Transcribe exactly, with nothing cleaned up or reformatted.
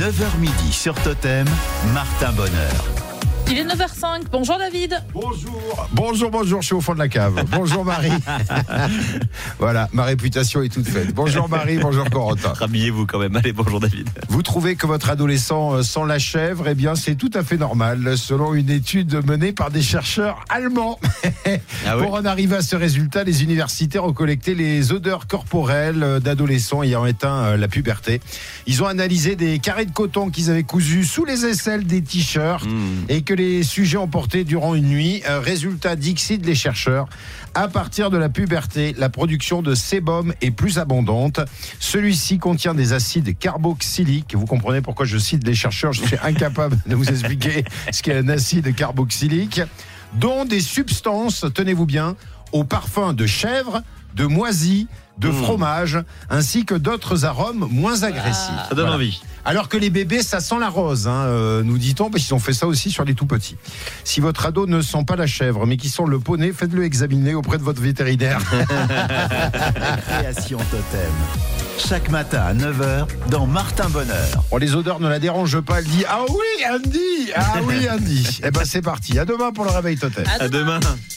neuf heures midi sur Totem, Martin Bonheur. Il est neuf heures cinq, bonjour David. Bonjour, bonjour, bonjour, je suis au fond de la cave. Bonjour Marie. Voilà, ma réputation est toute faite. Bonjour Marie, bonjour Corentin. Rhabillez-vous quand même, allez, bonjour David. Vous trouvez que votre adolescent sent la chèvre? Eh bien, c'est tout à fait normal, selon une étude menée par des chercheurs allemands. Ah oui. Pour en arriver à ce résultat, les universitaires ont collecté les odeurs corporelles d'adolescents ayant éteint la puberté. Ils ont analysé des carrés de coton qu'ils avaient cousus sous les aisselles des t-shirts mmh. et que les sujets ont porté durant une nuit. Résultat, dixit les chercheurs, à partir de la puberté, la production de sébum est plus abondante. Celui-ci contient des acides carboxyliques. Vous comprenez pourquoi je cite les chercheurs, je suis incapable de vous expliquer ce qu'est un acide carboxylique, dont des substances, tenez-vous bien, au parfum de chèvre, de moisi, de mmh. fromage, ainsi que d'autres arômes moins agressifs. Ah, ça donne voilà. envie. Alors que les bébés, ça sent la rose, hein, euh, nous dit-on, parce qu'ils ont fait ça aussi sur les tout-petits. Si votre ado ne sent pas la chèvre, mais qui sent le poney, faites-le examiner auprès de votre vétérinaire. Création Totem. Chaque matin à neuf heures, dans Martin Bonheur. Bon, les odeurs ne la dérangent pas, elle dit « Ah oui, Andy ! Ah oui, Andy !» Eh ben c'est parti, à demain pour le réveil Totem. À demain. À demain.